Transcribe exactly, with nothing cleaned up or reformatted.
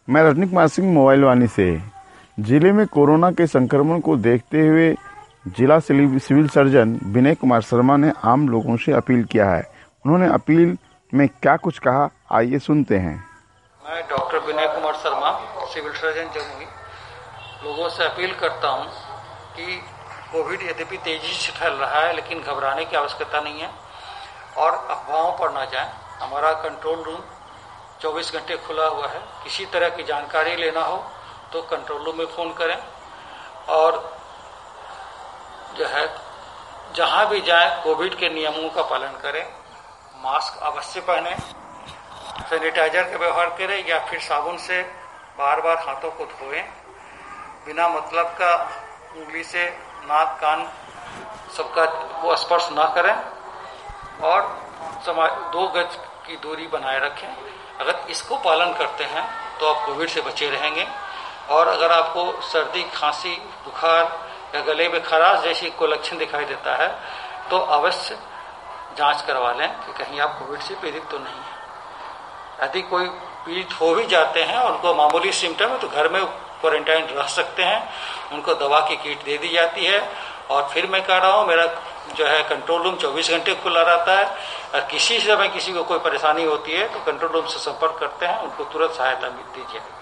मैं रजनी कुमार सिंह मोबाइल वानी से। जिले में कोरोना के संक्रमण को देखते हुए जिला सिविल सर्जन विनय कुमार शर्मा ने आम लोगों से अपील किया है। उन्होंने अपील में क्या कुछ कहा, आइए सुनते हैं। मैं doctor Vinay Kumar Sharma, civil surgeon Jamui, लोगों से अपील करता हूं कि कोविड यद्यपि तेजी से फैल रहा है, लेकिन घबराने की आवश्यकता नहीं है और अफवाहों पर न जाएं। हमारा कंट्रोल रूम चौबीस घंटे खुला हुआ है। किसी तरह की जानकारी लेना हो तो कंट्रोल रूम में फ़ोन करें और जो है जहां भी जाएं कोविड के नियमों का पालन करें। मास्क अवश्य पहनें, सैनिटाइजर का व्यवहार करें या फिर साबुन से बार बार हाथों को धोएं। बिना मतलब का उंगली से नाक कान सबका वो स्पर्श ना करें और दो गज की दूरी बनाए रखें। अगर इसको पालन करते हैं तो आप कोविड से बचे रहेंगे। और अगर आपको सर्दी, खांसी, बुखार या गले में खराश जैसी कोई लक्षण दिखाई देता है तो अवश्य जांच करवा लें कि कहीं आप कोविड से पीड़ित तो नहीं है। यदि कोई पीड़ित हो भी जाते हैं, उनको मामूली सिम्टम है तो घर में क्वारंटाइन रह सकते हैं। उनको दवा की किट दे दी जाती है। और फिर मैं कह रहा हूँ, मेरा जो है कंट्रोल रूम चौबीस घंटे खुला रहता है और किसी समय किसी को कोई परेशानी होती है तो कंट्रोल रूम से संपर्क करते हैं, उनको तुरंत सहायता दीजिए।